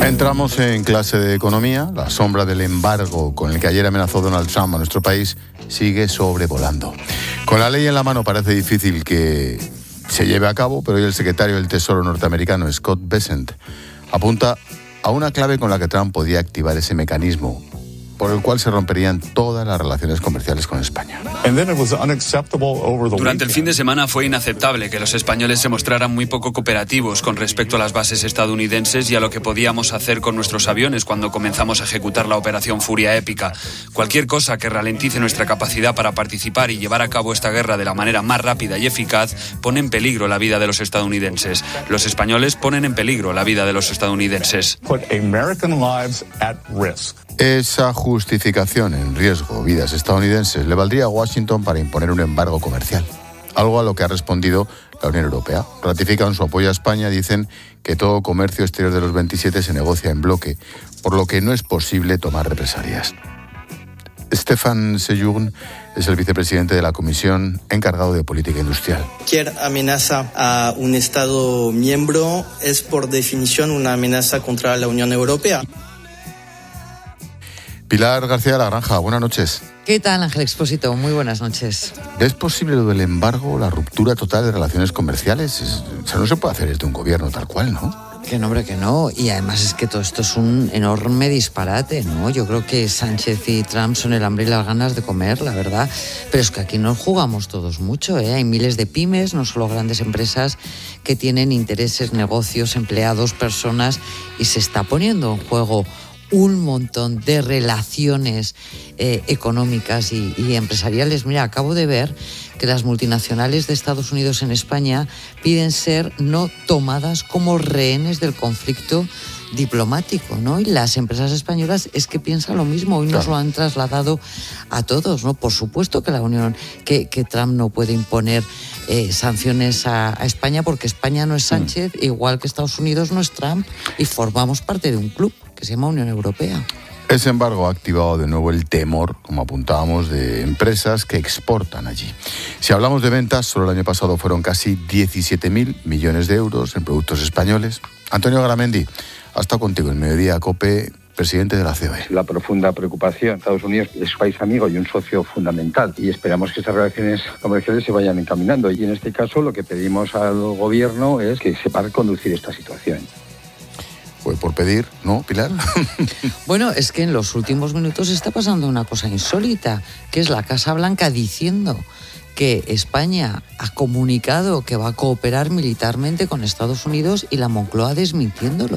Entramos en clase de economía. La sombra del embargo con el que ayer amenazó Donald Trump a nuestro país sigue sobrevolando. Con la ley en la mano parece difícil que se lleve a cabo, pero hoy el secretario del Tesoro norteamericano, Scott Bessent, apunta a una clave con la que Trump podía activar ese mecanismo por el cual se romperían todas las relaciones comerciales con España. Durante el fin de semana fue inaceptable que los españoles se mostraran muy poco cooperativos con respecto a las bases estadounidenses y a lo que podíamos hacer con nuestros aviones cuando comenzamos a ejecutar la operación Furia Épica. Cualquier cosa que ralentice nuestra capacidad para participar y llevar a cabo esta guerra de la manera más rápida y eficaz pone en peligro la vida de los estadounidenses. Los españoles ponen en peligro la vida de los estadounidenses. Esa justificación en riesgo vidas estadounidenses le valdría a Washington para imponer un embargo comercial, algo a lo que ha respondido la Unión Europea. Ratifican su apoyo a España, dicen que todo comercio exterior de los 27 se negocia en bloque, por lo que no es posible tomar represalias. Stefan Sejourn es el vicepresidente de la Comisión encargado de política industrial. Cualquier amenaza a un Estado miembro es por definición una amenaza contra la Unión Europea. Pilar García de la Granja, buenas noches. ¿Qué tal, Ángel Expósito? Muy buenas noches. ¿Es posible lo del embargo, la ruptura total de relaciones comerciales? No se puede hacer desde un gobierno tal cual, ¿no? Que no, hombre, que no. Y además es que todo esto es un enorme disparate, ¿no? Yo creo que Sánchez y Trump son el hambre y las ganas de comer, la verdad. Pero es que aquí nos jugamos todos mucho, ¿eh? Hay miles de pymes, no solo grandes empresas, que tienen intereses, negocios, empleados, personas, y se está poniendo en juego un montón de relaciones económicas y empresariales. Mira, acabo de ver que las multinacionales de Estados Unidos en España piden ser no tomadas como rehenes del conflicto diplomático, ¿no? Y las empresas españolas es que piensan lo mismo. Hoy nos lo han trasladado a todos, ¿no? Por supuesto que la Unión, que Trump no puede imponer sanciones a España, porque España no es Sánchez, igual que Estados Unidos no es Trump, y formamos parte de un club que se llama Unión Europea. Ese embargo ha activado de nuevo el temor, como apuntábamos, de empresas que exportan allí. Si hablamos de ventas, solo el año pasado fueron casi 17.000 millones de euros en productos españoles. Antonio Garamendi, ha estado contigo en Mediodía COPE, presidente de la COE. La profunda preocupación. Estados Unidos es un país amigo y un socio fundamental, y esperamos que estas relaciones comerciales se vayan encaminando. Y en este caso lo que pedimos al gobierno es que sepa conducir esta situación. Pues por pedir, ¿no, Pilar? Bueno, es que en los últimos minutos está pasando una cosa insólita, que es la Casa Blanca diciendo que España ha comunicado que va a cooperar militarmente con Estados Unidos y la Moncloa desmintiéndolo.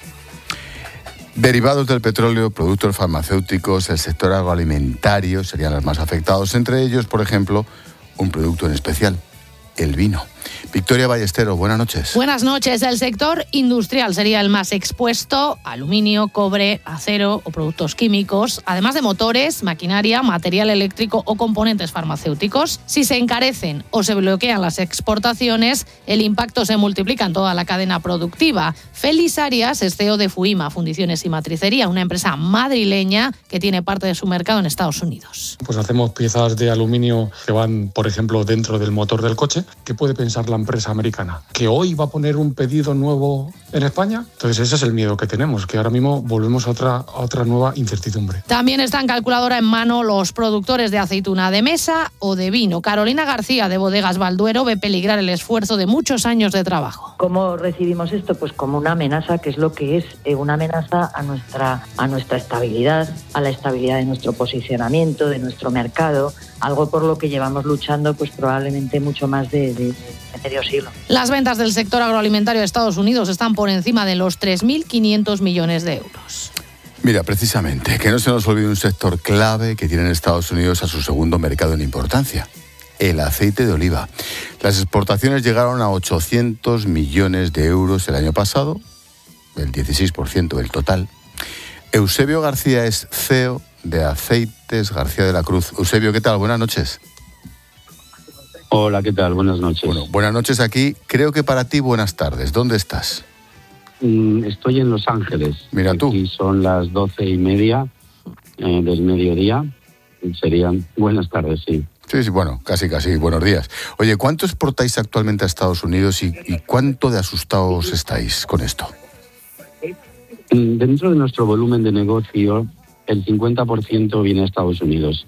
Derivados del petróleo, productos farmacéuticos, el sector agroalimentario serían los más afectados. Entre ellos, por ejemplo, un producto en especial, el vino. Victoria Ballesteros, buenas noches. Buenas noches. El sector industrial sería el más expuesto: aluminio, cobre, acero o productos químicos, además de motores, maquinaria, material eléctrico o componentes farmacéuticos. Si se encarecen o se bloquean las exportaciones, el impacto se multiplica en toda la cadena productiva. Félix Arias es CEO de Fuima, Fundiciones y Matricería, una empresa madrileña que tiene parte de su mercado en Estados Unidos. Pues hacemos piezas de aluminio que van, por ejemplo, dentro del motor del coche. ¿Qué puede pensar la empresa americana? ¿Que hoy va a poner un pedido nuevo en España? Entonces ese es el miedo que tenemos, que ahora mismo volvemos a otra nueva incertidumbre. También están calculadora en mano los productores de aceituna de mesa o de vino. Carolina García, de Bodegas Balduero, ve peligrar el esfuerzo de muchos años de trabajo. ¿Cómo recibimos esto? Pues como una amenaza, que es lo que es, una amenaza a nuestra estabilidad, a la estabilidad de nuestro posicionamiento, de nuestro mercado, algo por lo que llevamos luchando pues probablemente mucho más de medio siglo. Las ventas del sector agroalimentario de Estados Unidos están por encima de los 3.500 millones de euros. Mira, precisamente, que no se nos olvide un sector clave que tiene en Estados Unidos a su segundo mercado en importancia: el aceite de oliva. Las exportaciones llegaron a 800 millones de euros el año pasado, el 16% del total. Eusebio García es CEO de Aceites García de la Cruz. Eusebio, ¿qué tal? Buenas noches. Hola, ¿qué tal? Buenas noches. Bueno, buenas noches aquí. Creo que para ti buenas tardes. ¿Dónde estás? Estoy en Los Ángeles. Mira tú. Aquí son las 12:30 del mediodía. Serían buenas tardes, sí. Sí, bueno, casi. Buenos días. Oye, ¿cuánto exportáis actualmente a Estados Unidos y cuánto de asustados estáis con esto? Dentro de nuestro volumen de negocio, el 50% viene a Estados Unidos.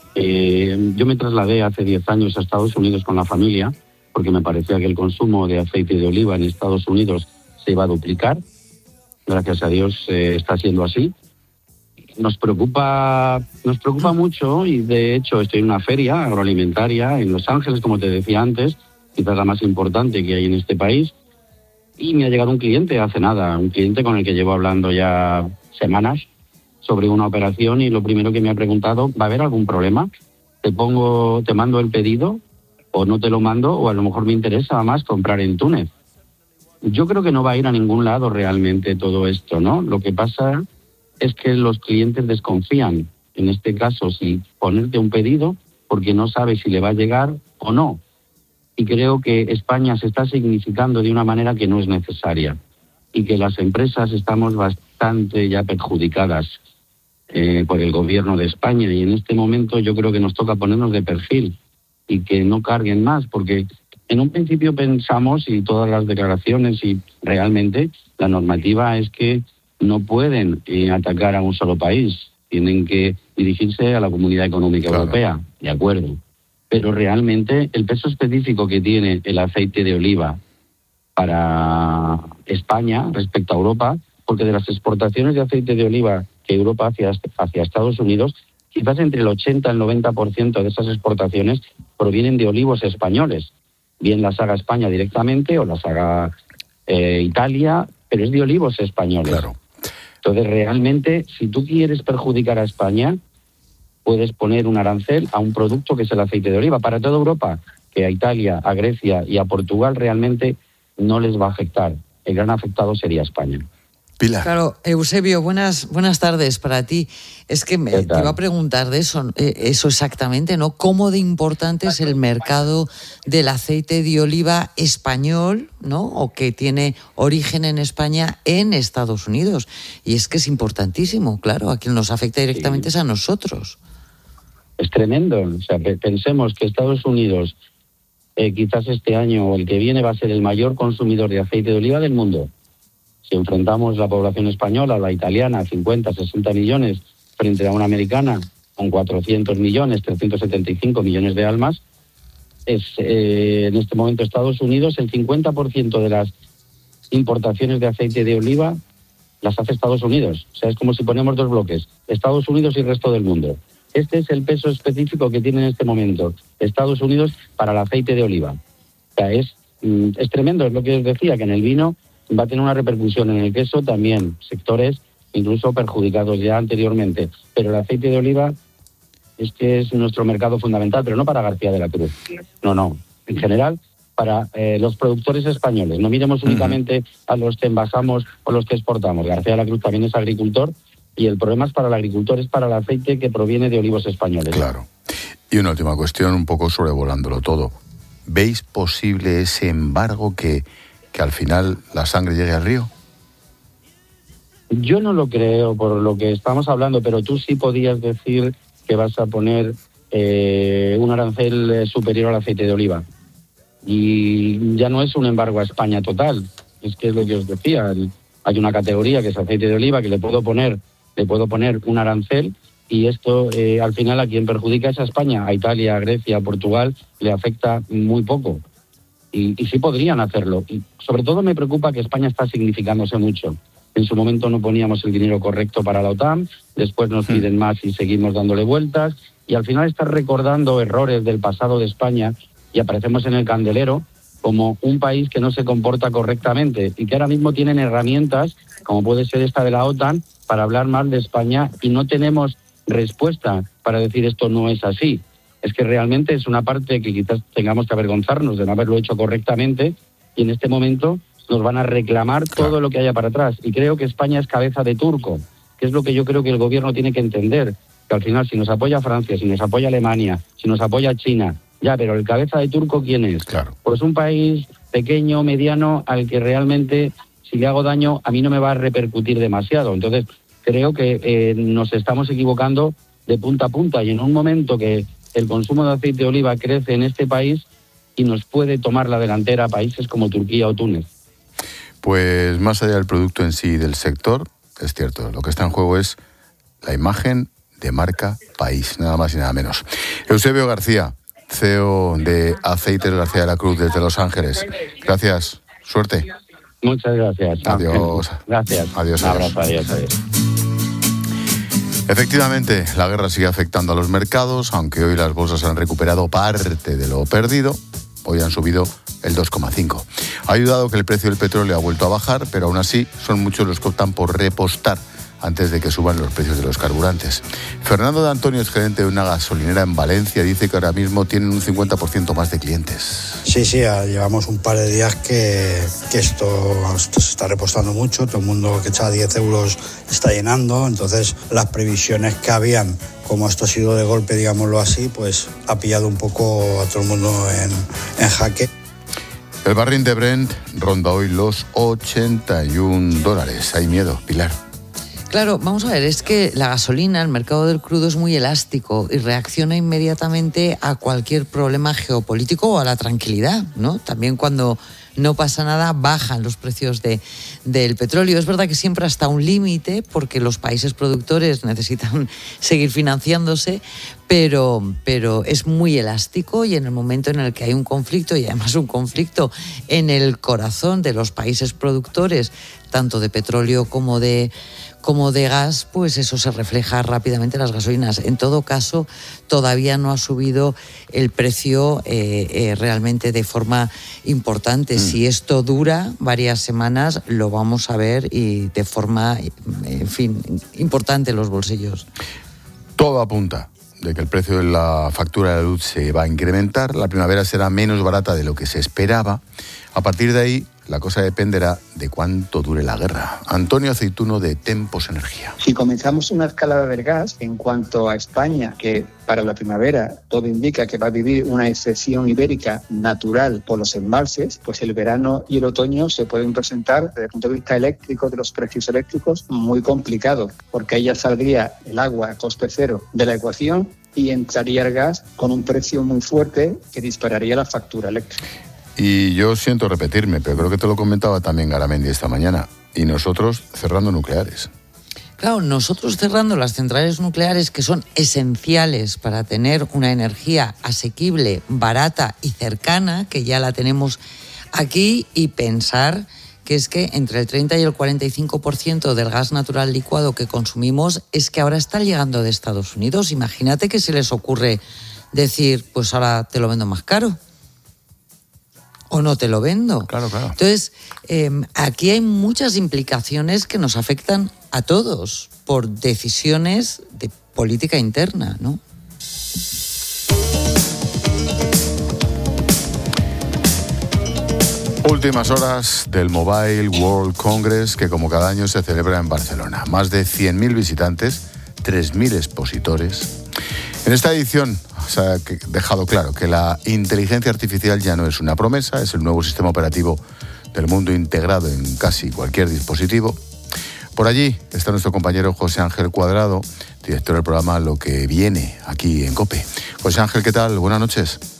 Yo me trasladé hace 10 años a Estados Unidos con la familia porque me parecía que el consumo de aceite de oliva en Estados Unidos se iba a duplicar. Gracias a Dios está siendo así. Nos preocupa mucho, y de hecho estoy en una feria agroalimentaria en Los Ángeles, como te decía antes, quizás la más importante que hay en este país, y me ha llegado un cliente hace nada, un cliente con el que llevo hablando ya semanas sobre una operación, y lo primero que me ha preguntado: ¿va a haber algún problema? ¿Te mando el pedido o no te lo mando? O a lo mejor me interesa más comprar en Túnez. Yo creo que no va a ir a ningún lado realmente todo esto, ¿no? Lo que pasa es que los clientes desconfían, en este caso, si ponerte un pedido, porque no sabes si le va a llegar o no. Y creo que España se está significando de una manera que no es necesaria, y que las empresas estamos bastante ya perjudicadas por el gobierno de España, y en este momento yo creo que nos toca ponernos de perfil y que no carguen más, porque en un principio pensamos, y todas las declaraciones, y realmente la normativa es que no pueden atacar a un solo país, tienen que dirigirse a la Comunidad Económica Europea, de acuerdo. Pero realmente el peso específico que tiene el aceite de oliva para España respecto a Europa, porque de las exportaciones de aceite de oliva que Europa hacia Estados Unidos, quizás entre el 80 y el 90% de esas exportaciones provienen de olivos españoles. Bien las haga España directamente o las haga Italia, pero es de olivos españoles. Claro. Entonces, realmente, si tú quieres perjudicar a España, puedes poner un arancel a un producto que es el aceite de oliva. Para toda Europa, que a Italia, a Grecia y a Portugal realmente no les va a afectar. El gran afectado sería España. Pilar. Claro, Eusebio, buenas tardes para ti. Es que te iba a preguntar de eso exactamente, ¿no? ¿Cómo de importante es el mercado del aceite de oliva español, ¿no? O que tiene origen en España en Estados Unidos. Y es que es importantísimo, claro, a quien nos afecta directamente es a nosotros. Es tremendo. O sea, pensemos que Estados Unidos quizás este año o el que viene va a ser el mayor consumidor de aceite de oliva del mundo. Si enfrentamos la población española, la italiana, 50, 60 millones, frente a una americana con 400 millones, 375 millones de almas, en este momento Estados Unidos, el 50% de las importaciones de aceite de oliva las hace Estados Unidos. O sea, es como si ponemos dos bloques, Estados Unidos y el resto del mundo. Este es el peso específico que tiene en este momento Estados Unidos para el aceite de oliva. O sea, es tremendo, es lo que os decía, que en el vino va a tener una repercusión, en el queso también, sectores incluso perjudicados ya anteriormente. Pero el aceite de oliva es que es nuestro mercado fundamental, pero no para García de la Cruz. No. En general, para los productores españoles. No miremos únicamente a los que embajamos o los que exportamos. García de la Cruz también es agricultor, y el problema es para el agricultor, es para el aceite que proviene de olivos españoles. Claro. Y una última cuestión, un poco sobrevolándolo todo. ¿Veis posible ese embargo que al final la sangre llegue al río? Yo no lo creo por lo que estamos hablando, pero tú sí podías decir que vas a poner un arancel superior al aceite de oliva. Y ya no es un embargo a España total, es que es lo que os decía. Hay una categoría que es aceite de oliva que le puedo poner un arancel, y esto al final a quien perjudica es a España, a Italia, a Grecia, a Portugal, le afecta muy poco. Y sí podrían hacerlo. Y sobre todo me preocupa que España está significándose mucho. En su momento no poníamos el dinero correcto para la OTAN, después nos piden más y seguimos dándole vueltas, y al final estás recordando errores del pasado de España y aparecemos en el candelero como un país que no se comporta correctamente y que ahora mismo tienen herramientas, como puede ser esta de la OTAN, para hablar mal de España, y no tenemos respuesta para decir esto no es así. Es que realmente es una parte que quizás tengamos que avergonzarnos de no haberlo hecho correctamente, y en este momento nos van a reclamar todo lo que haya para atrás. Y creo que España es cabeza de turco, que es lo que yo creo que el gobierno tiene que entender, que al final si nos apoya Francia, si nos apoya Alemania, si nos apoya China, ya, pero el cabeza de turco ¿quién es? Claro. Pues un país pequeño, mediano, al que realmente si le hago daño a mí no me va a repercutir demasiado. Entonces creo que nos estamos equivocando de punta a punta, y en un momento que el consumo de aceite de oliva crece en este país y nos puede tomar la delantera a países como Turquía o Túnez. Pues más allá del producto en sí y del sector, es cierto, lo que está en juego es la imagen de marca país, nada más y nada menos. Eusebio García, CEO de Aceites García de la Cruz desde Los Ángeles. Gracias, suerte. Muchas gracias. Adiós. Gracias. Adiós. Un abrazo, adiós. Efectivamente, la guerra sigue afectando a los mercados, aunque hoy las bolsas han recuperado parte de lo perdido. Hoy han subido el 2,5%. Ha ayudado que el precio del petróleo ha vuelto a bajar, pero aún así son muchos los que optan por repostar antes de que suban los precios de los carburantes. Fernando de Antonio es gerente de una gasolinera en Valencia. Dice que ahora mismo tienen un 50% más de clientes. Sí, llevamos un par de días que esto se está repostando mucho. Todo el mundo que echaba 10 euros está llenando. Entonces, las previsiones que habían, como esto ha sido de golpe, digámoslo así, pues ha pillado un poco a todo el mundo en jaque. El barril de Brent ronda hoy los $81. Hay miedo, Pilar. Claro, vamos a ver, es que la gasolina, el mercado del crudo es muy elástico y reacciona inmediatamente a cualquier problema geopolítico o a la tranquilidad, ¿no? También cuando no pasa nada, bajan los precios del petróleo. Es verdad que siempre hasta un límite, porque los países productores necesitan seguir financiándose, pero es muy elástico, y en el momento en el que hay un conflicto, y además un conflicto en el corazón de los países productores, tanto de petróleo como de gas, pues eso se refleja rápidamente en las gasolinas. En todo caso, todavía no ha subido el precio realmente de forma importante. Si esto dura varias semanas, lo vamos a ver, y de forma, en fin, importante en los bolsillos. Todo apunta de que el precio de la factura de la luz se va a incrementar. La primavera será menos barata de lo que se esperaba. A partir de ahí, la cosa dependerá de cuánto dure la guerra. Antonio Aceituno, de Tempos Energía. Si comenzamos una escalada del gas, en cuanto a España, que para la primavera todo indica que va a vivir una excesión ibérica natural por los embalses, pues el verano y el otoño se pueden presentar, desde el punto de vista eléctrico, de los precios eléctricos, muy complicados, porque ahí ya saldría el agua a coste cero de la ecuación y entraría el gas con un precio muy fuerte que dispararía la factura eléctrica. Y yo siento repetirme, pero creo que te lo comentaba también Garamendi esta mañana. Y nosotros cerrando nucleares. Claro, nosotros cerrando las centrales nucleares, que son esenciales para tener una energía asequible, barata y cercana, que ya la tenemos aquí, y pensar que es que entre el 30 y el 45% del gas natural licuado que consumimos es que ahora está llegando de Estados Unidos. Imagínate que se les ocurre decir, pues ahora te lo vendo más caro. O no te lo vendo. Claro. Entonces, aquí hay muchas implicaciones que nos afectan a todos por decisiones de política interna, ¿no? Últimas horas del Mobile World Congress, que como cada año se celebra en Barcelona. Más de 100.000 visitantes, 3.000 expositores. En esta edición se ha dejado claro que la inteligencia artificial ya no es una promesa, es el nuevo sistema operativo del mundo integrado en casi cualquier dispositivo. Por allí está nuestro compañero José Ángel Cuadrado, director del programa Lo que viene aquí en COPE. José Ángel, ¿qué tal? Buenas noches.